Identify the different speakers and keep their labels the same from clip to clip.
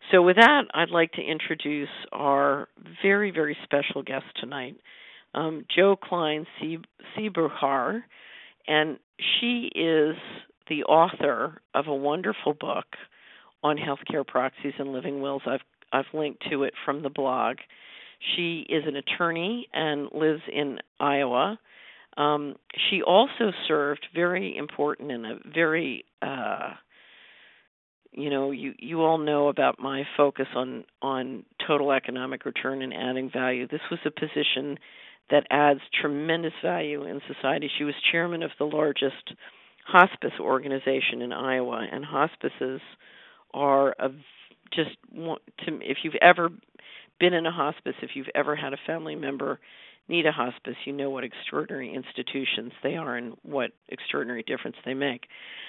Speaker 1: So, with that, I'd like to introduce our very, very special guest tonight, Jo Klein Seeberhar, and she is the author of a wonderful book on healthcare proxies and living wills. I've linked to it from the blog. She is an attorney and lives in Iowa. She also served, very important, in a very you all know about my focus on total economic return and adding value. This was a position that adds tremendous value in society. She was chairman of the largest hospice organization in Iowa, and hospices are if you've ever been in a hospice, if you've ever had a family member need a hospice, you know what extraordinary institutions they are and what extraordinary difference they make.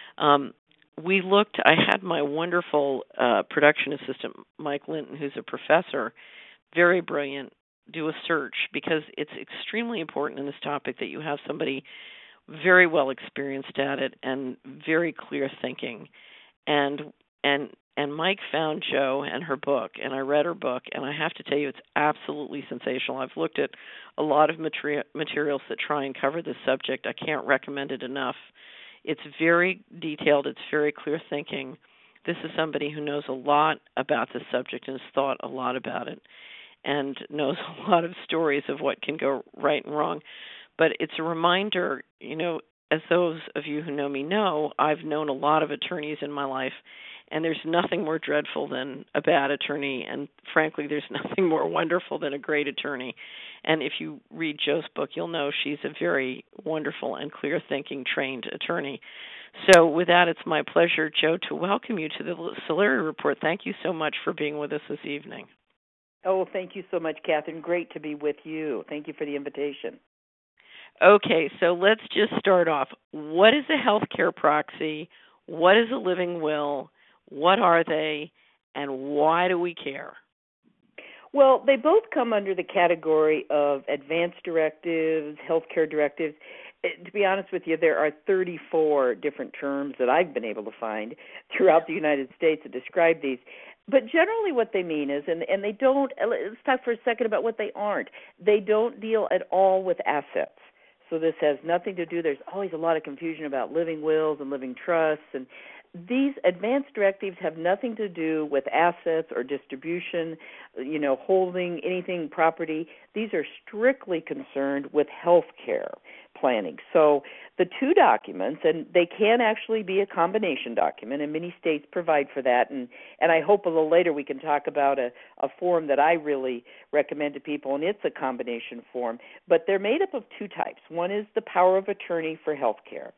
Speaker 1: I had my wonderful production assistant, Mike Linton, who's a professor, very brilliant, do a search, because it's extremely important in this topic that you have somebody very well experienced at it and very clear thinking. And Mike found Jo and her book, and I read her book, and I have to tell you, it's absolutely sensational. I've looked at a lot of materials that try and cover this subject. I can't recommend it enough. It's very detailed. It's very clear thinking. This is somebody who knows a lot about this subject and has thought a lot about it and knows a lot of stories of what can go right and wrong. But it's a reminder, as those of you who know me know, I've known a lot of attorneys in my life, and there's nothing more dreadful than a bad attorney, and frankly, there's nothing more wonderful than a great attorney. And if you read Jo's book, you'll know she's a very wonderful and clear-thinking, trained attorney. So with that, it's my pleasure, Jo, to welcome you to the Solari Report. Thank you so much for being with us this evening.
Speaker 2: Oh, thank you so much, Catherine. Great to be with you. Thank you for the invitation.
Speaker 1: Okay, so let's just start off. What is a healthcare proxy? What is a living will? What are they, and why do we care?
Speaker 2: Well, they both come under the category of advance directives, healthcare directives. To be honest with you, there are 34 different terms that I've been able to find throughout the United States that describe these. But generally what they mean is, and they don't, let's talk for a second about what they aren't. They don't deal at all with assets. So this has nothing to do, there's always a lot of confusion about living wills and living trusts, and these advance directives have nothing to do with assets or distribution, holding anything, property. These are strictly concerned with health care planning. So the two documents, and they can actually be a combination document, and many states provide for that, and I hope a little later we can talk about a form that I really recommend to people, and it's a combination form. But they're made up of two types. One is the power of attorney for health care.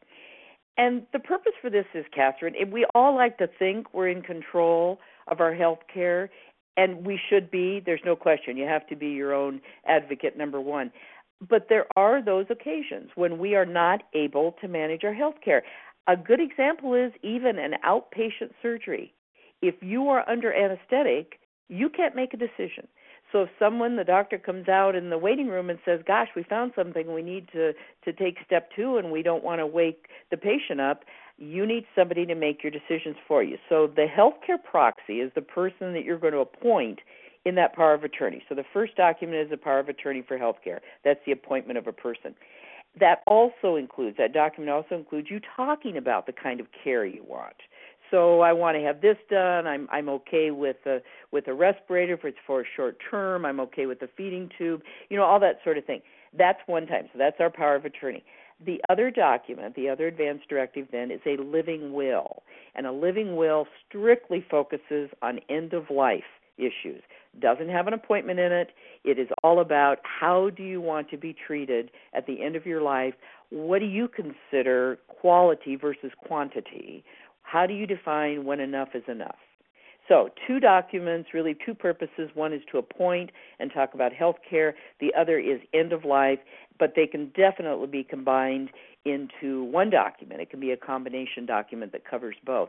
Speaker 2: And the purpose for this is, Catherine, we all like to think we're in control of our health care, and we should be. There's no question. You have to be your own advocate, number one. But there are those occasions when we are not able to manage our health care. A good example is even an outpatient surgery. If you are under anesthetic, you can't make a decision. So if the doctor comes out in the waiting room and says, gosh, we found something, we need to take step two and we don't want to wake the patient up, you need somebody to make your decisions for you. So the healthcare proxy is the person that you're going to appoint in that power of attorney. So the first document is a power of attorney for healthcare. That's the appointment of a person. That document also includes you talking about the kind of care you want. So I want to have this done. I'm okay with a respirator if it's for a short term. I'm okay with the feeding tube. All that sort of thing. That's one time. So that's our power of attorney. The other document, the other advance directive then, is a living will. And a living will strictly focuses on end-of-life issues. Doesn't have an appointment in it. It is all about how do you want to be treated at the end of your life? What do you consider quality versus quantity? How do you define when enough is enough? So two documents, really two purposes. One is to appoint and talk about health care. The other is end of life, but they can definitely be combined into one document. It can be a combination document that covers both.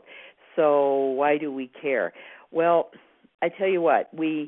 Speaker 2: So why do we care? Well, I tell you what, we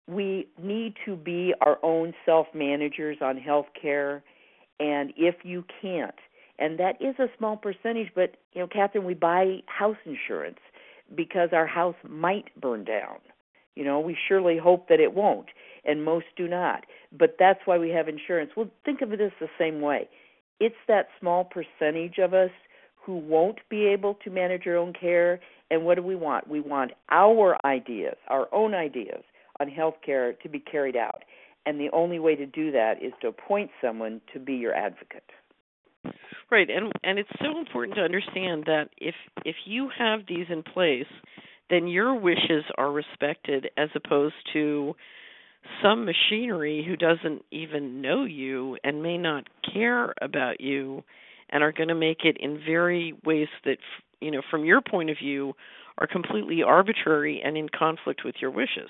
Speaker 2: need to be our own self-managers on health care, and if you can't, and that is a small percentage, but, Catherine, we buy house insurance because our house might burn down. We surely hope that it won't, and most do not. But that's why we have insurance. Well, think of it as the same way. It's that small percentage of us who won't be able to manage our own care. And what do we want? We want our ideas, our own ideas on health care to be carried out. And the only way to do that is to appoint someone to be your advocate.
Speaker 1: Right, and it's so important to understand that if you have these in place, then your wishes are respected as opposed to some machinery who doesn't even know you and may not care about you and are going to make it in very ways that, from your point of view, are completely arbitrary and in conflict with your wishes.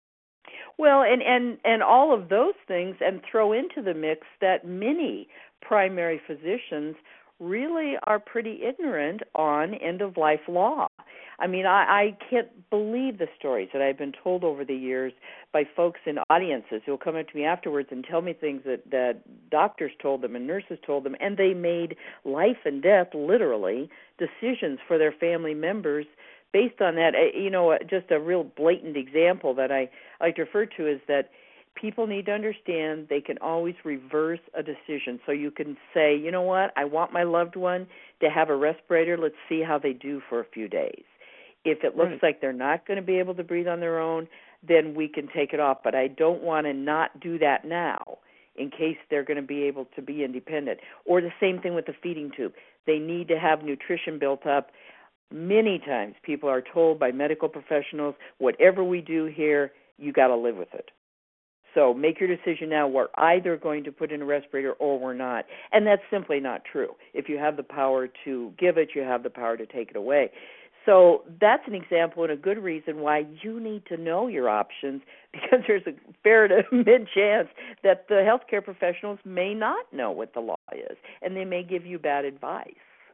Speaker 2: Well, and all of those things, and throw into the mix that many primary physicians really are pretty ignorant on end-of-life law. I mean, I can't believe the stories that I've been told over the years by folks in audiences who will come up to me afterwards and tell me things that doctors told them and nurses told them, and they made life and death, literally, decisions for their family members based on that. Just a real blatant example that I like to refer to is that people need to understand they can always reverse a decision. So you can say, you know what, I want my loved one to have a respirator. Let's see how they do for a few days. If it looks like they're not going to be able to breathe on their own, then we can take it off. But I don't want to not do that now in case they're going to be able to be independent. Or the same thing with the feeding tube. They need to have nutrition built up. Many times people are told by medical professionals, whatever we do here, you got to live with it. So make your decision now. We're either going to put in a respirator or we're not. And that's simply not true. If you have the power to give it, you have the power to take it away. So that's an example and a good reason why you need to know your options, because there's a fair to mid chance that the healthcare professionals may not know what the law is, and they may give you bad advice.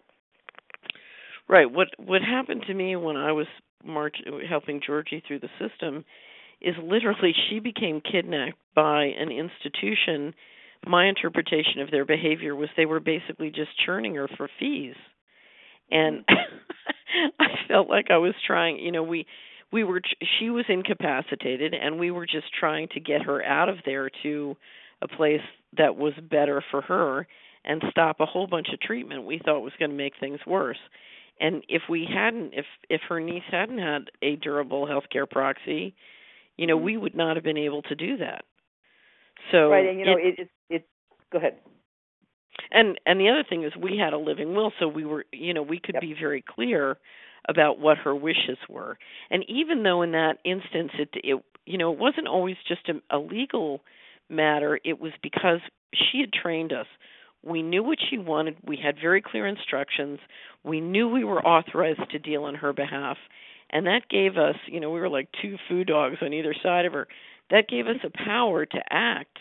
Speaker 1: Right. What happened to me when I was helping Georgie through the system is literally she became kidnapped by an institution. My interpretation of their behavior was they were basically just churning her for fees. And I felt like I was trying, she was incapacitated, and we were just trying to get her out of there to a place that was better for her and stop a whole bunch of treatment we thought was going to make things worse. And if her niece hadn't had a durable healthcare proxy, we would not have been able to do that. So
Speaker 2: right, and it's go ahead.
Speaker 1: And the other thing is we had a living will, so we were, we could be very clear about what her wishes were. And even though in that instance it wasn't always just a legal matter, it was because she had trained us. We knew what she wanted. We had very clear instructions. We knew we were authorized to deal on her behalf. And that gave us, we were like two food dogs on either side of her. That gave us a power to act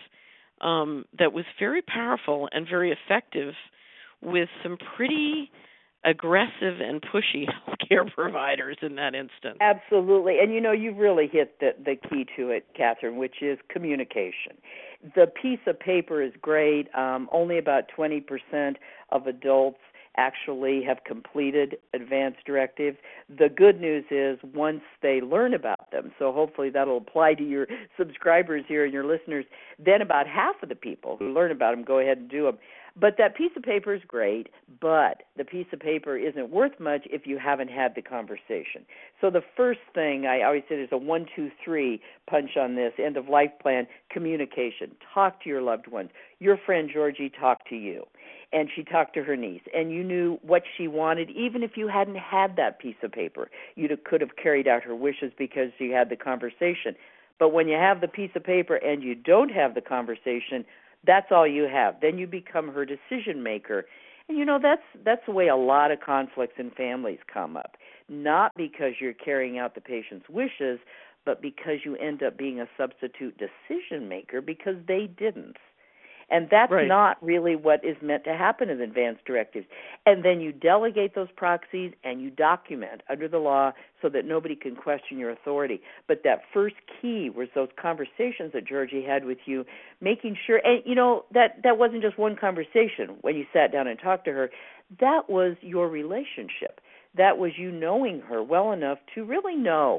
Speaker 1: that was very powerful and very effective with some pretty aggressive and pushy healthcare providers in that instance.
Speaker 2: Absolutely. And, you've really hit the key to it, Catherine, which is communication. The piece of paper is great. Only about 20% of adults actually have completed advance directives. The good news is once they learn about them, so hopefully that'll apply to your subscribers here and your listeners, then about half of the people who learn about them go ahead and do them. But that piece of paper is great, but the piece of paper isn't worth much if you haven't had the conversation. So the first thing I always say is a 1, 2, 3 punch on this end-of-life plan: communication. Talk to your loved ones. Your friend Georgie talked to you, and she talked to her niece, and you knew what she wanted. Even if you hadn't had that piece of paper, you could have carried out her wishes because you had the conversation. But when you have the piece of paper and you don't have the conversation, that's all you have. Then you become her decision maker. And that's the way a lot of conflicts in families come up. Not because you're carrying out the patient's wishes, but because you end up being a substitute decision maker because they didn't. And that's not really what is meant to happen in advance directives. And then you delegate those proxies and you document under the law so that nobody can question your authority. But that first key was those conversations that Georgie had with you, making sure, and that wasn't just one conversation when you sat down and talked to her. That was your relationship. That was you knowing her well enough to really know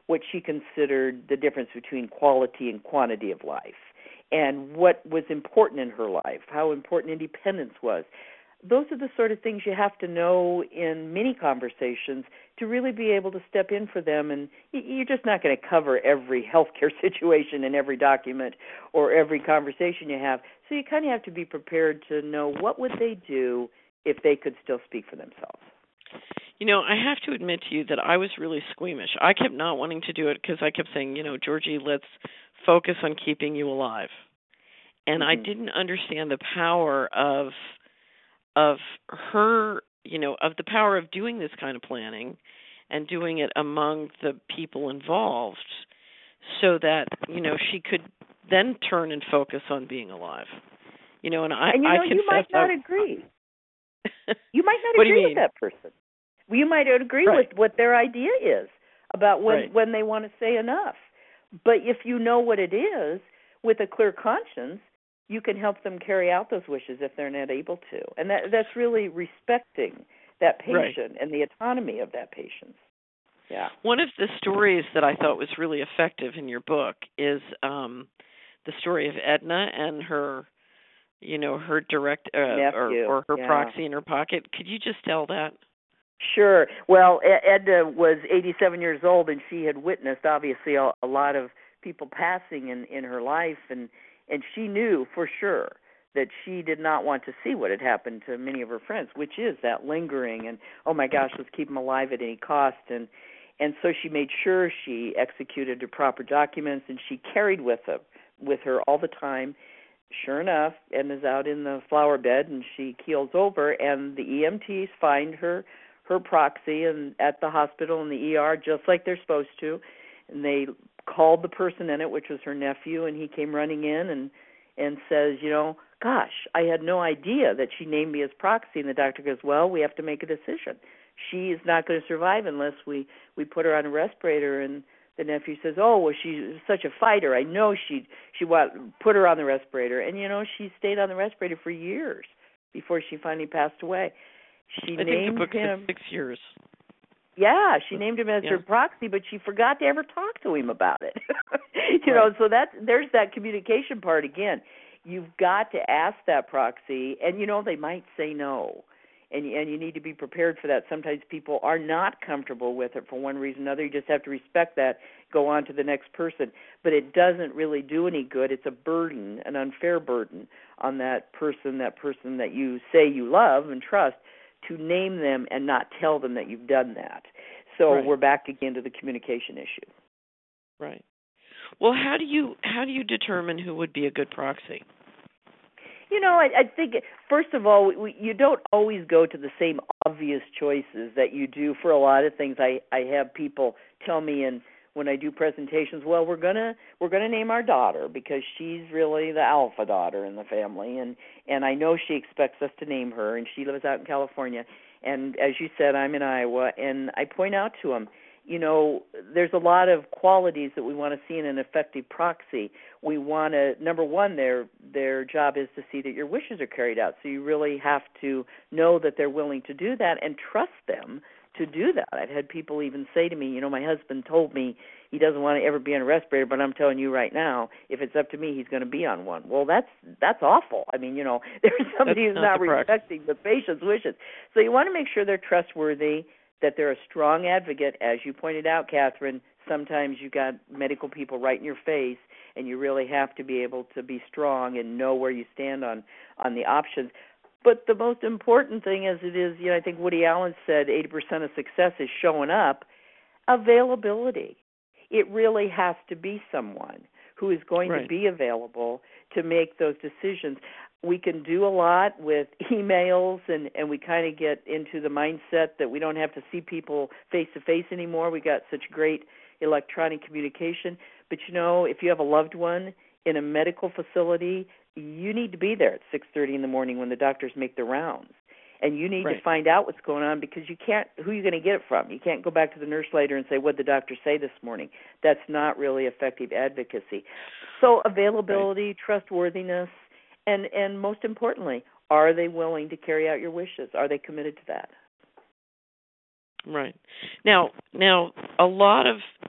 Speaker 2: what she considered the difference between quality and quantity of life, and what was important in her life, how important independence was. Those are the sort of things you have to know in many conversations to really be able to step in for them. And you're just not going to cover every healthcare situation in every document or every conversation you have. So you kind of have to be prepared to know what would they do if they could still speak for themselves.
Speaker 1: I have to admit to you that I was really squeamish. I kept not wanting to do it because I kept saying, Georgie, let's focus on keeping you alive. And I didn't understand the power of her, of the power of doing this kind of planning and doing it among the people involved so that, she could then turn and focus on being alive. And
Speaker 2: you might not agree. You might not agree with that person. You might agree with what their idea is about when they want to say enough. But if you know what it is, with a clear conscience, you can help them carry out those wishes if they're not able to. And that's really respecting that patient and the autonomy of that patient. Yeah.
Speaker 1: One of the stories that I thought was really effective in your book is the story of Edna and her, her direct or her proxy in her pocket. Could you just tell that?
Speaker 2: Sure. Well, Edna was 87 years old, and she had witnessed, obviously, a lot of people passing in her life, and she knew for sure that she did not want to see what had happened to many of her friends, which is that lingering and, oh my gosh, let's keep them alive at any cost. And so she made sure she executed the proper documents, and she carried with her all the time. Sure enough, Edna's out in the flower bed, and she keels over, and the EMTs find her proxy and at the hospital in the ER just like they're supposed to. And they called the person in it, which was her nephew, and he came running in and says, gosh, I had no idea that she named me as proxy. And the doctor goes, well, we have to make a decision. She is not going to survive unless we put her on a respirator. And the nephew says, oh, well, she's such a fighter. I know she put her on the respirator. And, she stayed on the respirator for years before she finally passed away.
Speaker 1: I think the book said 6 years.
Speaker 2: Yeah, she named him as her proxy, but she forgot to ever talk to him about it. So there's that communication part again. You've got to ask that proxy, and they might say no, and you need to be prepared for that. Sometimes people are not comfortable with it for one reason or another. You just have to respect that, go on to the next person. But it doesn't really do any good. It's a burden, an unfair burden on that person that you say you love and trust, to name them and not tell them that you've done that. So we're back again to the communication issue.
Speaker 1: Right. Well, how do you determine who would be a good proxy?
Speaker 2: I think, first of all, you don't always go to the same obvious choices that you do for a lot of things. I have people tell me when I do presentations, well, we're gonna name our daughter because she's really the alpha daughter in the family, and I know she expects us to name her, and she lives out in California. And as you said, I'm in Iowa, and I point out to them, there's a lot of qualities that we want to see in an effective proxy. We want to, number one, their job is to see that your wishes are carried out. So you really have to know that they're willing to do that and trust them to do that. I've had people even say to me, my husband told me he doesn't want to ever be on a respirator, but I'm telling you right now, if it's up to me, he's going to be on one. Well, that's awful. I mean, there's somebody who's not respecting the patient's wishes. So you want to make sure they're trustworthy, that they're a strong advocate. As you pointed out, Catherine, sometimes you got medical people right in your face, and you really have to be able to be strong and know where you stand on the options. But the most important thing as it is, I think Woody Allen said 80% of success is showing up. Availability. It really has to be someone who is going to be available to make those decisions. We can do a lot with emails, and we kind of get into the mindset that we don't have to see people face-to-face anymore. We got such great electronic communication. But, if you have a loved one in a medical facility, you need to be there at 6:30 in the morning when the doctors make the rounds. And you need to find out what's going on, because who are you going to get it from? You can't go back to the nurse later and say, what did the doctor say this morning? That's not really effective advocacy. So availability, trustworthiness, and most importantly, are they willing to carry out your wishes? Are they committed to that?
Speaker 1: Right. Now, a lot of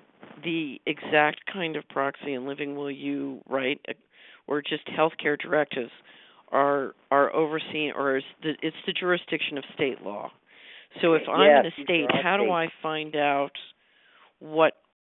Speaker 1: the exact kind of proxy and living will you write, or just healthcare directives are overseen, or it's the jurisdiction of state law. So if I'm in a state, how do I find out what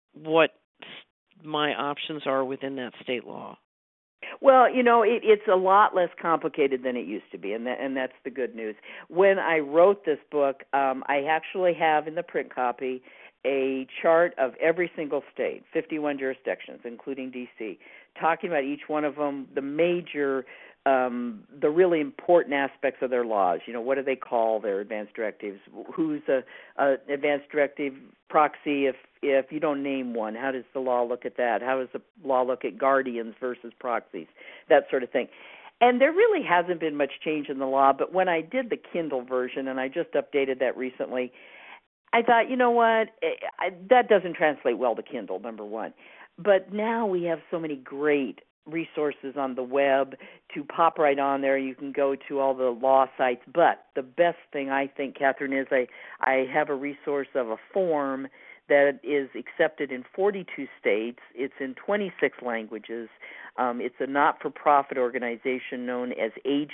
Speaker 1: my options are within that state law?
Speaker 2: Well, it's a lot less complicated than it used to be, and that's the good news. When I wrote this book, I actually have in the print copy a chart of every single state, 51 jurisdictions, including D.C., talking about each one of them, the major, the really important aspects of their laws. What do they call their advance directives? Who's a advance directive proxy if you don't name one? How does the law look at that? How does the law look at guardians versus proxies? That sort of thing. And there really hasn't been much change in the law, but when I did the Kindle version, and I just updated that recently, I thought, you know what, that doesn't translate well to Kindle, number one. But now we have so many great resources on the web to pop right on there. You can go to all the law sites. But the best thing, I think, Catherine, is I have a resource of a form that is accepted in 42 states. It's in 26 languages. It's a not-for-profit organization known as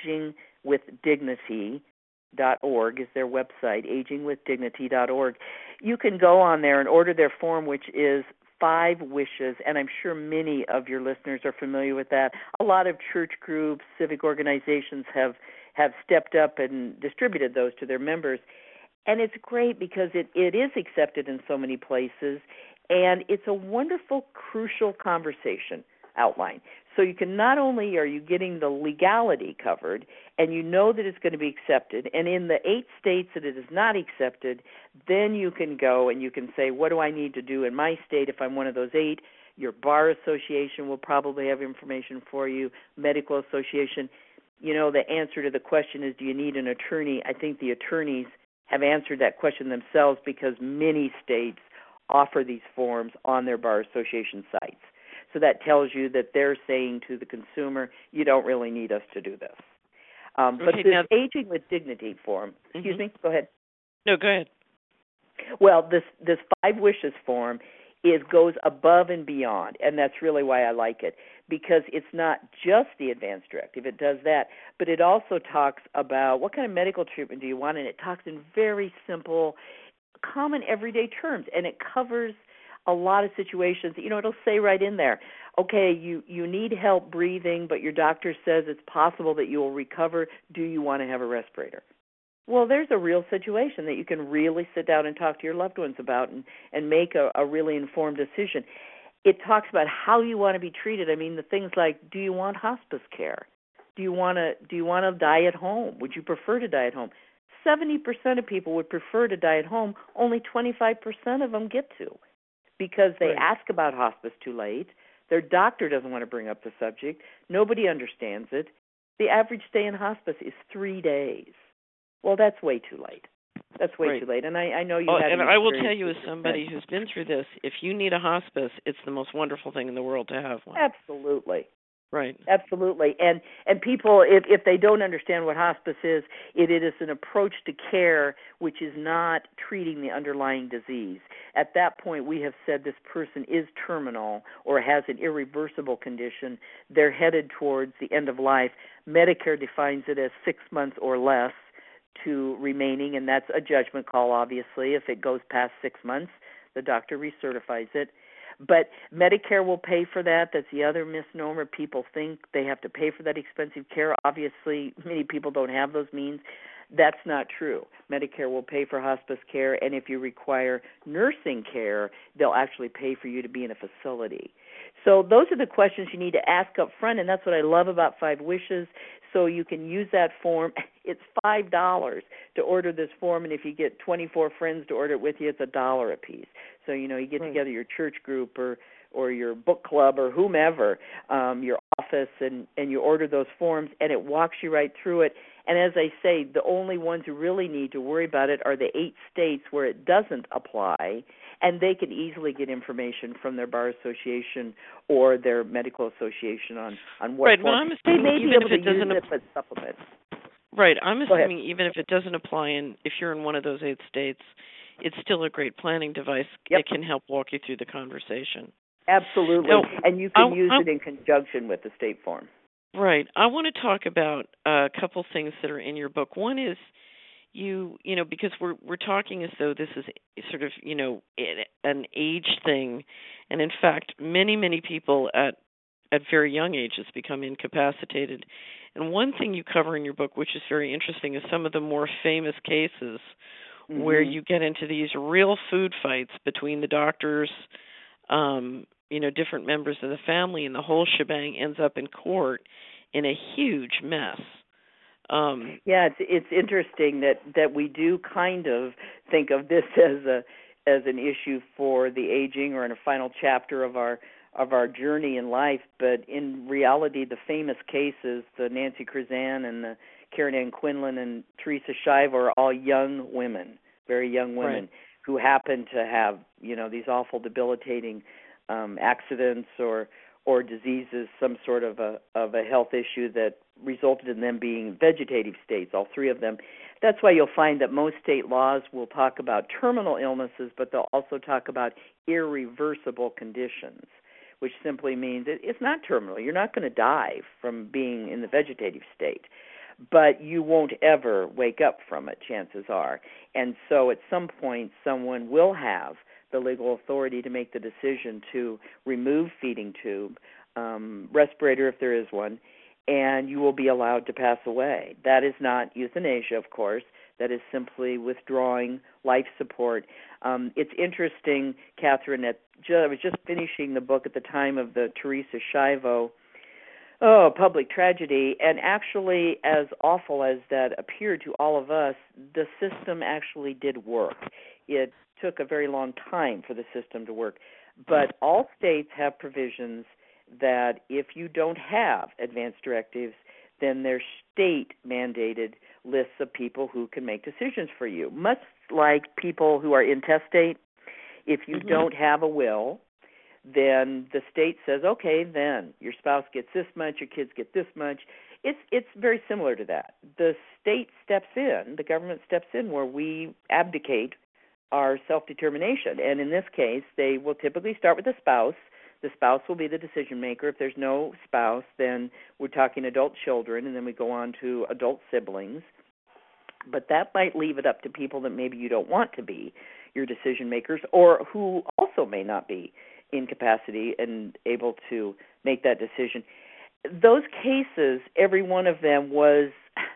Speaker 2: agingwithdignity.org is their website, agingwithdignity.org. You can go on there and order their form, which is 5 Wishes, and I'm sure many of your listeners are familiar with that. A lot of church groups, civic organizations have stepped up and distributed those to their members. And it's great because it is accepted in so many places, and it's a wonderful, crucial conversation outline. So you can not only are you getting the legality covered, and you know that it's going to be accepted, and in the 8 states that it is not accepted, then you can go and you can say, what do I need to do in my state if I'm one of those 8? Your bar association will probably have information for you, medical association. The answer to the question is, do you need an attorney? I think the attorneys have answered that question themselves because many states offer these forms on their bar association sites. So that tells you that they're saying to the consumer, you don't really need us to do this. But this Aging with Dignity form, excuse me, go ahead.
Speaker 1: No, go ahead.
Speaker 2: Well, this 5 Wishes form goes above and beyond, and that's really why I like it, because it's not just the advance directive. It does that, but it also talks about what kind of medical treatment do you want, and it talks in very simple, common, everyday terms, and it covers a lot of situations. It'll say right in there, okay, you need help breathing, but your doctor says it's possible that you will recover. Do you want to have a respirator? Well, there's a real situation that you can really sit down and talk to your loved ones about and make a really informed decision. It talks about how you want to be treated. I mean, the things like, do you want hospice care? Do you want to die at home? Would you prefer to die at home? 70% of people would prefer to die at home. Only 25% of them get to, because they ask about hospice too late. Their doctor doesn't want to bring up the subject. Nobody understands it. The average stay in hospice is 3 days. Well, that's way too late. That's way too late. And I know you have.
Speaker 1: And I will tell you, as somebody who's been through this, if you need a hospice, it's the most wonderful thing in the world to have one.
Speaker 2: Absolutely.
Speaker 1: Right.
Speaker 2: Absolutely. And people, if they don't understand what hospice is, it is an approach to care which is not treating the underlying disease. At that point, we have said this person is terminal or has an irreversible condition. They're headed towards the end of life. Medicare defines it as 6 months or less to remaining, and that's a judgment call, obviously. If it goes past 6 months, the doctor recertifies it. But Medicare will pay for that. That's the other misnomer. People think they have to pay for that expensive care. Obviously, many people don't have those means. That's not true. Medicare will pay for hospice care, and if you require nursing care, they'll actually pay for you to be in a facility. So those are the questions you need to ask up front, and that's what I love about 5 Wishes. So you can use that form. It's $5 to order this form, and if you get 24 friends to order it with you, it's $1 a piece. So, you get together your church group or your book club or whomever, your office, and you order those forms, and it walks you right through it. And as I say, the only ones who really need to worry about it are the 8 states where it doesn't apply, and they can easily get information from their bar association or their medical association on what form. They may be able to use it, but supplement.
Speaker 1: Right. I'm assuming even if it doesn't apply, and if you're in one of those 8 states, it's still a great planning device.
Speaker 2: Yep.
Speaker 1: It can help walk you through the conversation.
Speaker 2: Absolutely.
Speaker 1: Now,
Speaker 2: and you can use it in conjunction with the state form.
Speaker 1: Right. I want to talk about a couple things that are in your book. One is you know, because we're talking as though this is sort of, you know, an age thing, and in fact, many people at very young ages become incapacitated. And one thing you cover in your book, which is very interesting, is some of the more famous cases where you get into these real food fights between the doctors, you know, different members of the family, and the whole shebang ends up in court in a huge mess.
Speaker 2: Yeah, it's interesting that we do kind of think of this as an issue for the aging or in a final chapter of our journey in life, but in reality, the famous cases, the Nancy Cruzan and the Karen Ann Quinlan and Teresa Schiavo, are all young women, very young women, who happen to have, you know, these awful, debilitating accidents or diseases, some sort of a health issue that resulted in them being in vegetative states, all three of them. That's why you'll find that most state laws will talk about terminal illnesses, but they'll also talk about irreversible conditions, which simply means it's not terminal. You're not going to die from being in the vegetative state, but you won't ever wake up from it, chances are. And so at some point, someone will have the legal authority to make the decision to remove feeding tube, respirator if there is one, and you will be allowed to pass away. That is not euthanasia, of course. That is simply withdrawing life support. It's interesting, Catherine, that I was just finishing the book at the time of the Teresa Schiavo public tragedy, and actually, as awful as that appeared to all of us, the system actually did work. It took a very long time for the system to work, but all states have provisions that if you don't have advance directives, then there's state-mandated lists of people who can make decisions for you, much like people who are intestate. If you don't have a will, then the state says, okay, then your spouse gets this much, your kids get this much. It's very similar to that. The state steps in, the government steps in where we abdicate our self-determination. And in this case, they will typically start with the spouse. The spouse will be the decision maker. If there's no spouse, then we're talking adult children, and then we go on to adult siblings. But that might leave it up to people that maybe you don't want to be your decision makers, or who also may not be in capacity and able to make that decision. Those cases, every one of them was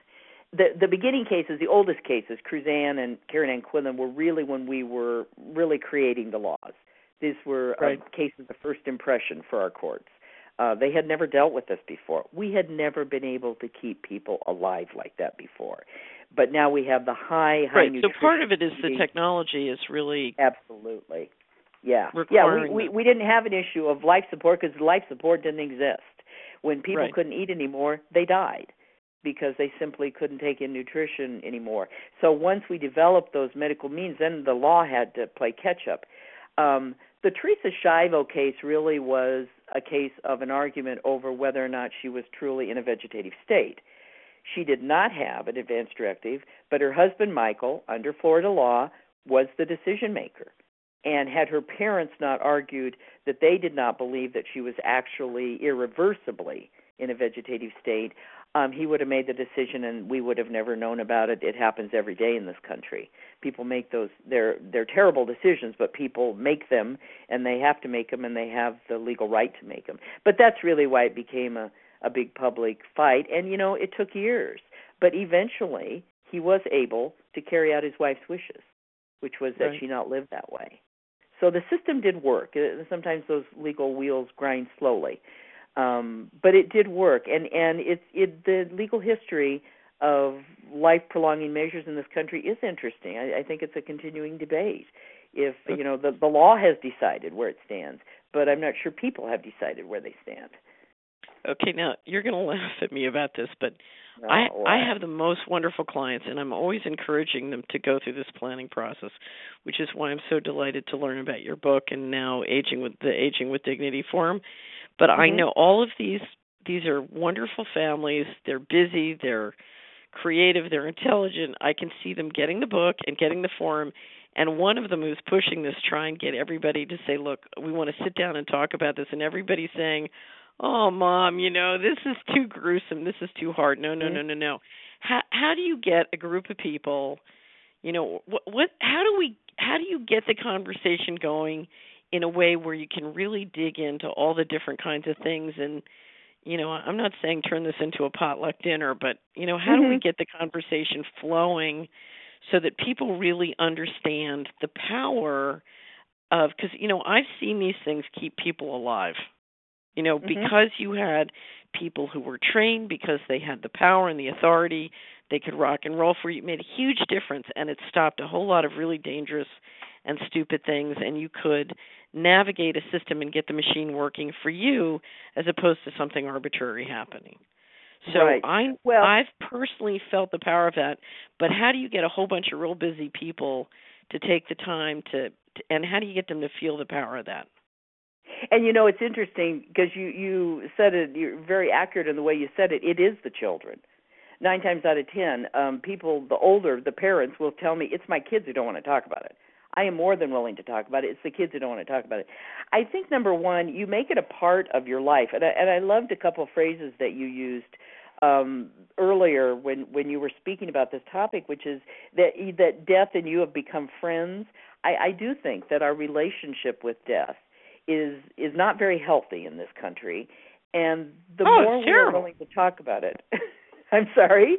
Speaker 2: the beginning cases, the oldest cases, Cruzan and Karen Ann Quinlan, were really when we were really creating the laws. These were cases of first impression for our courts. They had never dealt with this before. We had never been able to keep people alive like that before. But now we have the high nutrition.
Speaker 1: So part of it is the technology is really
Speaker 2: absolutely, yeah. We didn't have an issue of life support because life support didn't exist. When people couldn't eat anymore, they died because they simply couldn't take in nutrition anymore. So once we developed those medical means, then the law had to play catch up. The Teresa Schiavo case really was a case of an argument over whether or not she was truly in a vegetative state. She did not have an advance directive, but her husband, Michael, under Florida law, was the decision maker. And had her parents not argued that they did not believe that she was actually irreversibly in a vegetative state, he would have made the decision and we would have never known about it. It happens every day in this country. People make those, they're terrible decisions, but people make them, and they have to make them, and they have the legal right to make them. But that's really why it became a big public fight. And, you know, it took years. But eventually he was able to carry out his wife's wishes, which was that she not live that way. So the system did work. Sometimes those legal wheels grind slowly. But it did work, and the legal history of life-prolonging measures in this country is interesting. I think it's a continuing debate. If you know, the law has decided where it stands, but I'm not sure people have decided where they stand.
Speaker 1: Okay, now you're going to laugh at me about this, but I have the most wonderful clients, and I'm always encouraging them to go through this planning process, which is why I'm so delighted to learn about your book and now Aging with Dignity Forum. But I know all of these are wonderful families. They're busy, they're creative, they're intelligent. I can see them getting the book and getting the forum And one of them who's pushing this, try and get everybody to say, look, we want to sit down and talk about this. And everybody's saying, oh, Mom, this is too gruesome. This is too hard. No, no,
Speaker 2: Mm-hmm.
Speaker 1: no, no, no. How do you get a group of people, how do you get the conversation going in a way where you can really dig into all the different kinds of things? And, I'm not saying turn this into a potluck dinner, but, how do we get the conversation flowing so that people really understand the power of, because, I've seen these things keep people alive, because you had people who were trained, because they had the power and the authority, they could rock and roll for you. It made a huge difference, and it stopped a whole lot of really dangerous and stupid things, and you could navigate a system and get the machine working for you as opposed to something arbitrary happening. So
Speaker 2: right.
Speaker 1: I've personally felt the power of that, but how do you get a whole bunch of real busy people to take the time and how do you get them to feel the power of that?
Speaker 2: And it's interesting because you said it, you're very accurate in the way you said it. It is the children. 9 times out of 10, people, the parents will tell me, it's my kids who don't want to talk about it. I am more than willing to talk about it. It's the kids who don't want to talk about it. I think, number one, you make it a part of your life. And I loved a couple of phrases that you used earlier when you were speaking about this topic, which is that death and you have become friends. I do think that our relationship with death is not very healthy in this country, and the more we're willing to talk about it. I'm sorry?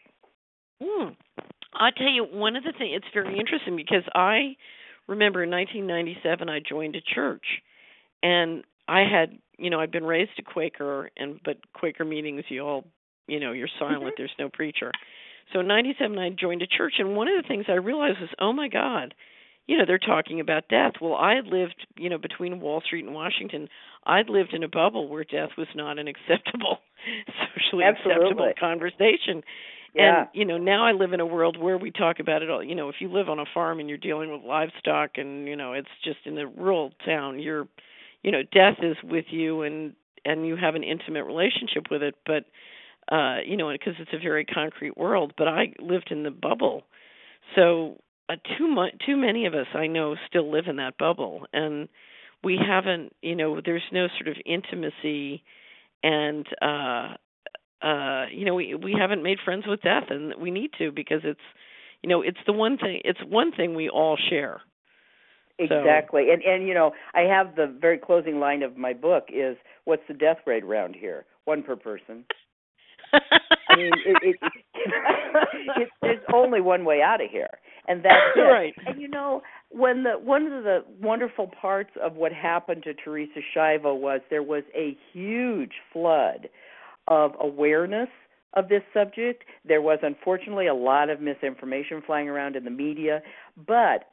Speaker 1: I'll tell you, one of the things, it's very interesting because I remember in 1997 I joined a church, and I had, I'd been raised a Quaker, but Quaker meetings, you're silent, there's no preacher. So in 97 I joined a church, and one of the things I realized was, oh my God, they're talking about death. Well, I had lived, between Wall Street and Washington, I'd lived in a bubble where death was not an acceptable, socially acceptable conversation.
Speaker 2: Yeah.
Speaker 1: And, now I live in a world where we talk about it all. If you live on a farm and you're dealing with livestock and, it's just in a rural town, death is with you and you have an intimate relationship with it. But, because it's a very concrete world. But I lived in the bubble. So too many of us I know still live in that bubble, and we haven't, there's no sort of intimacy, and we haven't made friends with death, and we need to, because it's it's the one thing we all share.
Speaker 2: Exactly. So. And I have the very closing line of my book is, what's the death rate around here? 1 per person. I mean, there's only one way out of here, and that's it.
Speaker 1: Right.
Speaker 2: And one of the wonderful parts of what happened to Teresa Schiavo was there was a huge flood of awareness of this subject. There was, unfortunately, a lot of misinformation flying around in the media, but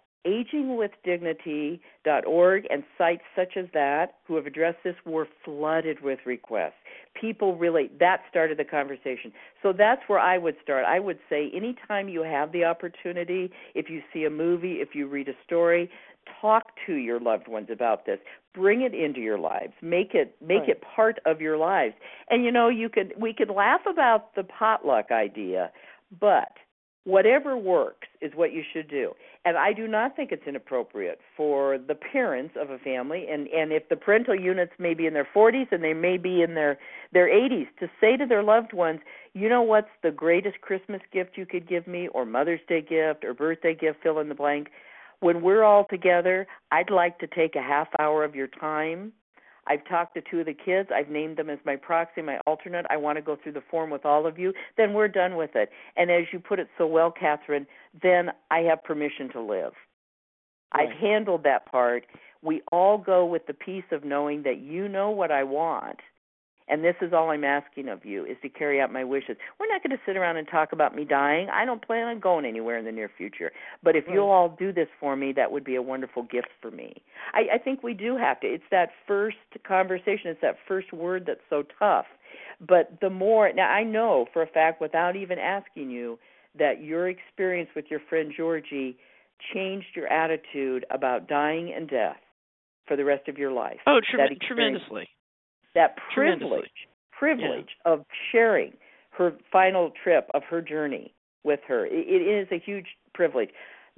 Speaker 2: agingwithdignity.org and sites such as that who have addressed this were flooded with requests. People really, that started the conversation. So that's where I would start. I would say anytime you have the opportunity, if you see a movie, if you read a story, talk to your loved ones about this. Bring it into your lives. Make it part of your lives. And we could laugh about the potluck idea, but whatever works is what you should do. And I do not think it's inappropriate for the parents of a family, and if the parental units may be in their 40s and they may be in their 80s, to say to their loved ones, what's the greatest Christmas gift you could give me, or Mother's Day gift, or birthday gift, fill in the blank. When we're all together, I'd like to take a half hour of your time. I've talked to 2 of the kids. I've named them as my proxy, my alternate. I want to go through the form with all of you. Then we're done with it. And as you put it so well, Catherine, then I have permission to live. Right. I've handled that part. We all go with the peace of knowing that you know what I want, and this is all I'm asking of you, is to carry out my wishes. We're not going to sit around and talk about me dying. I don't plan on going anywhere in the near future. But if you'll all do this for me, that would be a wonderful gift for me. I think we do have to. It's that first conversation. It's that first word that's so tough. But the more, now I know for a fact, without even asking you, that your experience with your friend Georgie changed your attitude about dying and death for the rest of your life.
Speaker 1: Oh, tremendously.
Speaker 2: That privilege of sharing her final trip of her journey with her. It is a huge privilege.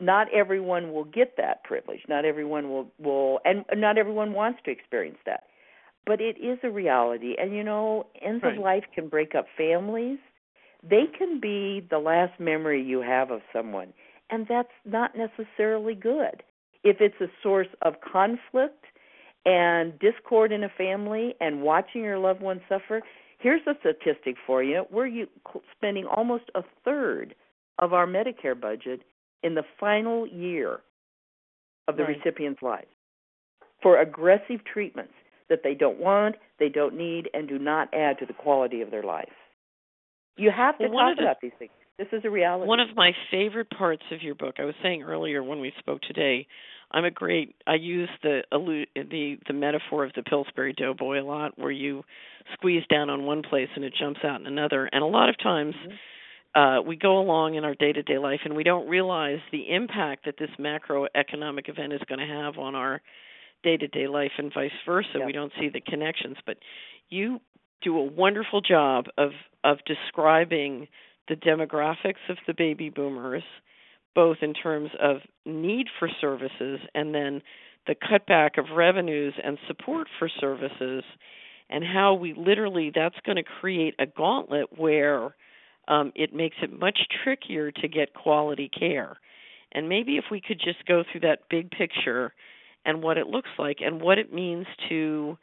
Speaker 2: not everyone will get that privilege. Not everyone will, and not everyone wants to experience that. But it is a reality. And, ends of life can break up families. They can be the last memory you have of someone, and that's not necessarily good. If it's a source of conflict and discord in a family and watching your loved one suffer, here's a statistic for you. We're spending almost a third of our Medicare budget in the final year of the recipient's life for aggressive treatments that they don't want, they don't need, and do not add to the quality of their life. You have to talk about these things. This is a reality.
Speaker 1: One of my favorite parts of your book, I was saying earlier when we spoke today, I use the metaphor of the Pillsbury Doughboy a lot, where you squeeze down on one place and it jumps out in another. And a lot of times we go along in our day-to-day life and we don't realize the impact that this macroeconomic event is going to have on our day-to-day life and vice versa. Yep. We don't see the connections. But you do a wonderful job of describing the demographics of the baby boomers, both in terms of need for services and then the cutback of revenues and support for services, and how that's going to create a gauntlet where it makes it much trickier to get quality care. And maybe if we could just go through that big picture and what it looks like and what it means to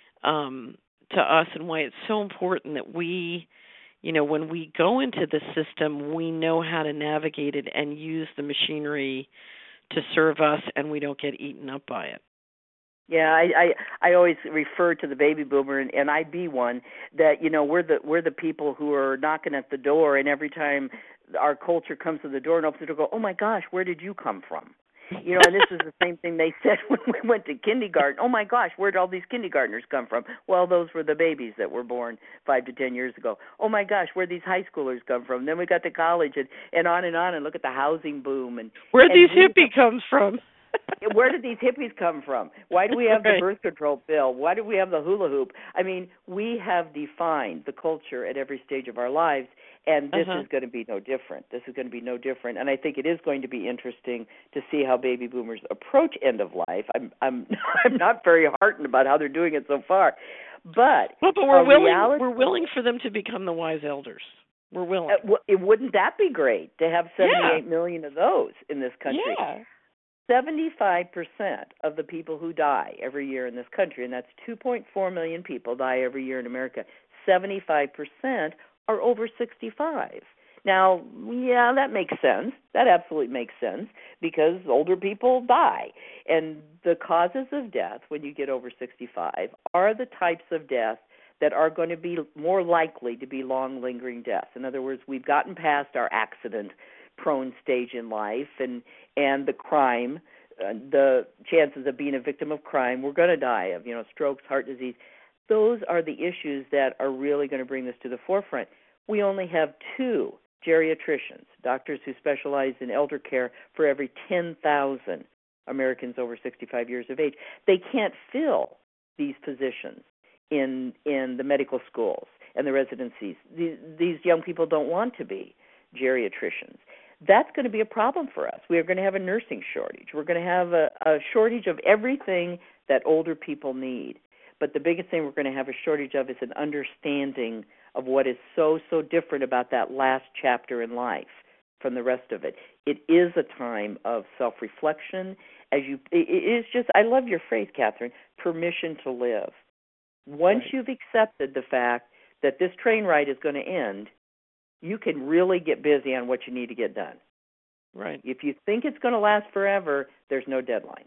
Speaker 1: us, and why it's so important that we, when we go into the system, we know how to navigate it and use the machinery to serve us, and we don't get eaten up by it.
Speaker 2: Yeah, I always refer to the baby boomer, and I be one, that we're the people who are knocking at the door, and every time our culture comes to the door and opens the door, go, oh my gosh, where did you come from? And this is the same thing they said when we went to kindergarten. Oh, my gosh, where did all these kindergartners come from? Well, those were the babies that were born 5 to 10 years ago. Oh, my gosh, where did these high schoolers come from? Then we got to college and on, and look at the housing boom.
Speaker 1: Where did these hippies come from?
Speaker 2: Where did these hippies come from? Why do we have the birth control pill? Why do we have the hula hoop? I mean, we have defined the culture at every stage of our lives, and this is going to be no different. This is going to be no different, and I think it is going to be interesting to see how baby boomers approach end of life. I'm not very heartened about how they're doing it so far, but
Speaker 1: we're willing for them to become the wise elders. We're willing.
Speaker 2: Wouldn't that be great to have 78 million of those in this country?
Speaker 1: Yeah.
Speaker 2: 75% of the people who die every year in this country, and that's 2.4 million people die every year in America, 75% are over 65. Now, yeah, that makes sense. That absolutely makes sense because older people die. And the causes of death when you get over 65 are the types of death that are going to be more likely to be long, lingering deaths. In other words, we've gotten past our accident-prone stage in life and the crime, the chances of being a victim of crime. We're going to die of, strokes, heart disease. Those are the issues that are really going to bring this to the forefront. We only have 2 geriatricians, doctors who specialize in elder care for every 10,000 Americans over 65 years of age. They can't fill these positions in the medical schools and the residencies. These young people don't want to be geriatricians. That's going to be a problem for us. We are going to have a nursing shortage. We're going to have a shortage of everything that older people need. But the biggest thing we're going to have a shortage of is an understanding of what is so different about that last chapter in life from the rest of it. It is a time of self-reflection. It is just, I love your phrase, Catherine, permission to live. Once you've accepted the fact that this train ride is going to end, you can really get busy on what you need to get done.
Speaker 1: Right.
Speaker 2: If you think it's going to last forever, there's no deadline.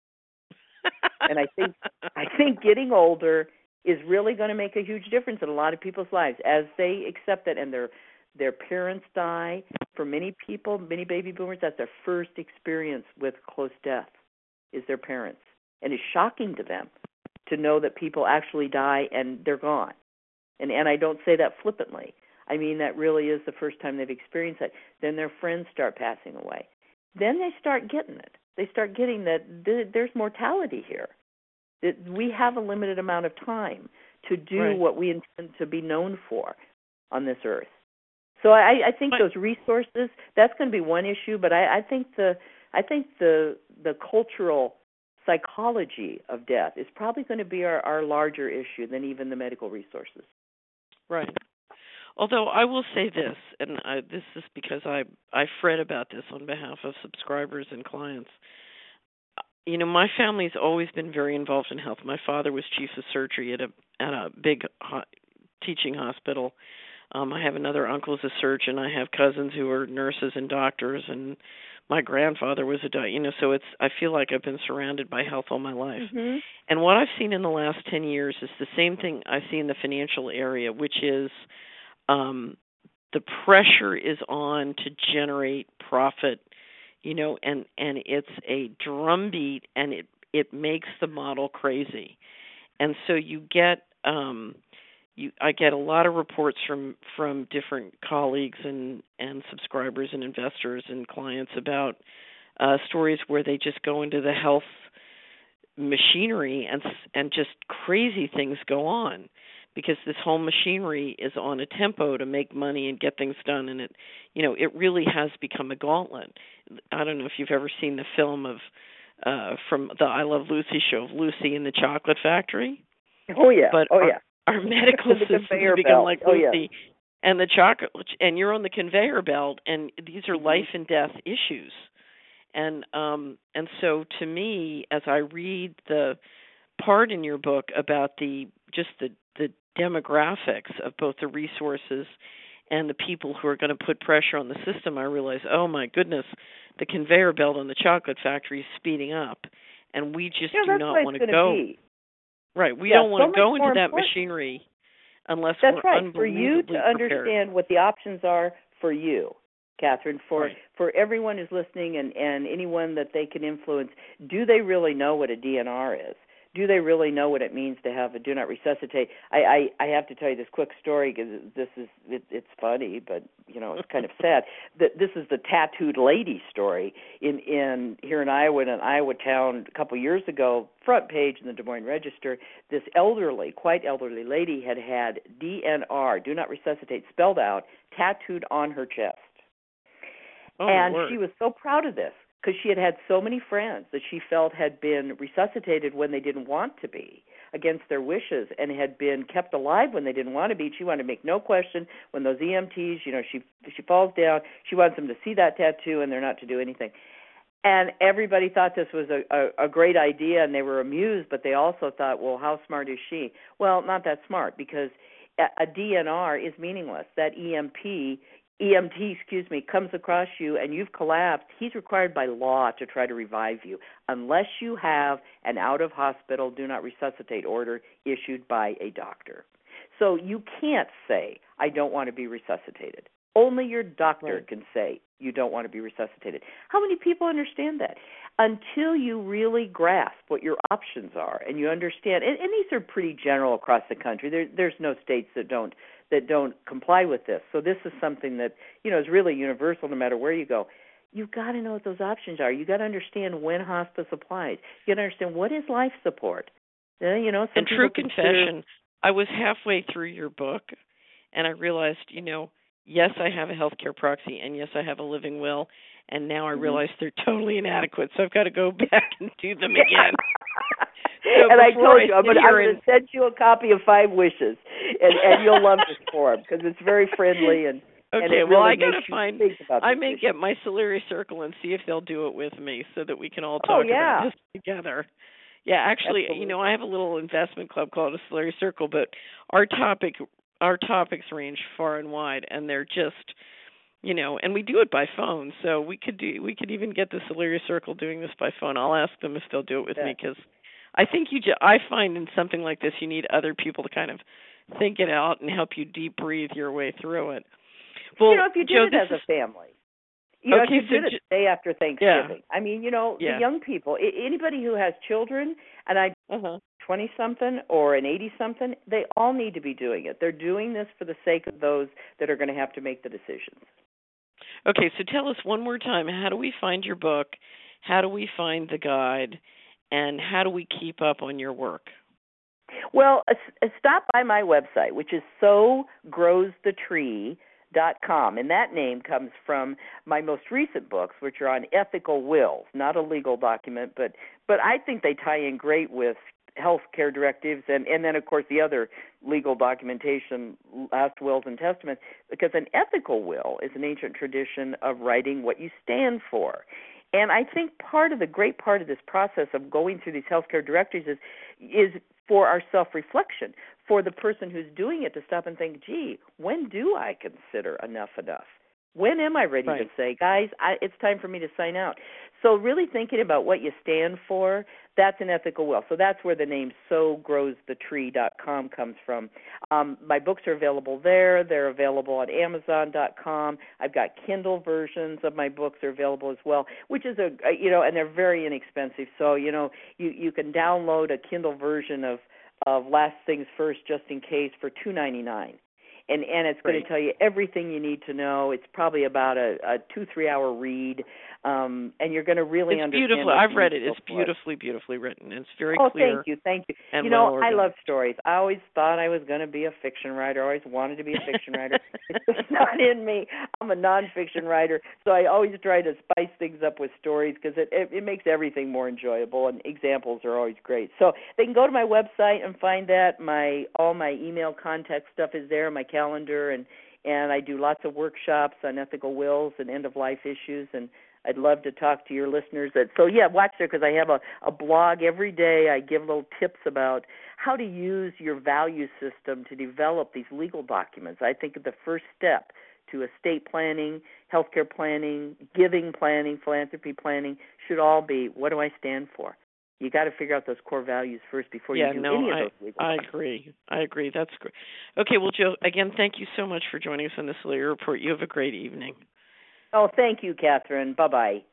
Speaker 2: And I think getting older is really going to make a huge difference in a lot of people's lives as they accept it and their parents die. For many people, many baby boomers, that's their first experience with close death is their parents. And it's shocking to them to know that people actually die and they're gone. And I don't say that flippantly. I mean, that really is the first time they've experienced it. Then their friends start passing away. Then they start getting it. They start getting that there's mortality here. That we have a limited amount of time to do what we intend to be known for on this earth. So I think those resources, that's going to be one issue, but I think the I think the cultural psychology of death is probably going to be our larger issue than even the medical resources.
Speaker 1: Right. Although I will say this, and this is because I fret about this on behalf of subscribers and clients. My family's always been very involved in health. My father was chief of surgery at a big teaching hospital. I have another uncle who's a surgeon. I have cousins who are nurses and doctors, and my grandfather was a doctor. So I feel like I've been surrounded by health all my life.
Speaker 2: Mm-hmm.
Speaker 1: And what I've seen in the last 10 years is the same thing I see in the financial area, which is the pressure is on to generate profit, and it's a drumbeat, and it makes the model crazy. And so you get I get a lot of reports from different colleagues and subscribers and investors and clients about stories where they just go into the health machinery and just crazy things go on, because this whole machinery is on a tempo to make money and get things done, and it really has become a gauntlet. I don't know if you've ever seen the film of from the I Love Lucy show of Lucy in the Chocolate Factory.
Speaker 2: Oh yeah.
Speaker 1: But our medical system has become like Lucy and the chocolate, and you're on the conveyor belt, and these are life and death issues. And so to me, as I read the part in your book about the demographics of both the resources and the people who are going to put pressure on the system, I realize, oh my goodness, the conveyor belt on the chocolate factory is speeding up, and we just do not want to go. Right, we don't want to go into that machinery unless we're unbelievably
Speaker 2: for you to understand what the options are for you, Catherine, for everyone who's listening and anyone that they can influence. Do they really know what a DNR is? Do they really know what it means to have a do not resuscitate? I have to tell you this quick story, because it's funny, but it's kind of sad. This is the tattooed lady story in here in Iowa, in an Iowa town a couple years ago. Front page in the Des Moines Register. This quite elderly lady had DNR, do not resuscitate, spelled out, tattooed on her chest, and she was so proud of this, because she had so many friends that she felt had been resuscitated when they didn't want to be, against their wishes, and had been kept alive when they didn't want to be. She wanted to make no question when those EMTs, she falls down, she wants them to see that tattoo, and they're not to do anything. And everybody thought this was a great idea, and they were amused, but they also thought, well, how smart is she? Well, not that smart, because a DNR is meaningless. That EMT, comes across you and you've collapsed, he's required by law to try to revive you, unless you have an out-of-hospital do not resuscitate order issued by a doctor. So you can't say, I don't want to be resuscitated. Only your doctor can say you don't want to be resuscitated. How many people understand that? Until you really grasp what your options are and you understand, and these are pretty general across the country. There's no states that don't comply with this. So this is something that, is really universal no matter where you go. You've got to know what those options are. You've got to understand when hospice applies. You've got to understand what is life support.
Speaker 1: And true confession, I was halfway through your book, and I realized, yes, I have a healthcare proxy, and yes, I have a living will, and now I realize they're totally inadequate, so I've got to go back and do them again. So
Speaker 2: and I told you, I'm going to send you a copy of 5 Wishes, and you'll love this form, because it's very friendly and
Speaker 1: okay.
Speaker 2: And it
Speaker 1: well,
Speaker 2: really
Speaker 1: I got to find. I may
Speaker 2: issue.
Speaker 1: get my Solari Circle and see if they'll do it with me, so that we can all talk about this together. Yeah, actually,
Speaker 2: Absolutely.
Speaker 1: I have a little investment club called a Solari Circle, but our topics range far and wide, and they're just, and we do it by phone. So we could even get the Solari Circle doing this by phone. I'll ask them if they'll do it with me, because I think I find in something like this you need other people to kind of think it out and help you deep breathe your way through it. Well,
Speaker 2: if you did it as a family. If you did it the day after Thanksgiving. I mean, the young people, anybody who has children, and 20-something or an 80-something, they all need to be doing it. They're doing this for the sake of those that are going to have to make the decisions.
Speaker 1: Okay, so tell us one more time, how do we find your book? How do we find the guide? And how do we keep up on your work? Well,
Speaker 2: stop by my website, which is sogrowsthetree.com. .com, and that name comes from my most recent books, which are on ethical wills, not a legal document, but I think they tie in great with healthcare directives and then, of course, the other legal documentation, last wills and testaments, because an ethical will is an ancient tradition of writing what you stand for. And I think great part of this process of going through these healthcare directives is for our self-reflection, for the person who's doing it to stop and think, gee, when do I consider enough? When am I ready to say, guys, it's time for me to sign out? So really thinking about what you stand for, that's an ethical will. So that's where the name SoGrowsTheTree.com comes from. My books are available there. They're available at Amazon.com. I've got Kindle versions of my books are available as well, which is and they're very inexpensive. So, you can download a Kindle version of Last Things First just in case for $2.99. And it's going to tell you everything you need to know. It's probably about a 2-3 hour read, and you're going to really understand.
Speaker 1: It's beautiful. I've read it. It's beautifully written. It's very clear.
Speaker 2: Thank you.
Speaker 1: And
Speaker 2: I love stories. I always thought I was going to be a fiction writer. I always wanted to be a fiction writer. It's just not in me. I'm a nonfiction writer, so I always try to spice things up with stories because it makes everything more enjoyable, and examples are always great. So they can go to my website and find that. All my email contact stuff is there. My calendar, and I do lots of workshops on ethical wills and end-of-life issues, and I'd love to talk to your listeners. Watch there because I have a blog every day. I give little tips about how to use your value system to develop these legal documents. I think the first step to estate planning, healthcare planning, giving planning, philanthropy planning should all be, what do I stand for? You got to figure out those core values first before you do any of those legal documents.
Speaker 1: I agree. That's great. Okay, well, Jill, again, thank you so much for joining us on this Lawyer Report. You have a great evening.
Speaker 2: Oh, thank you, Catherine. Bye-bye.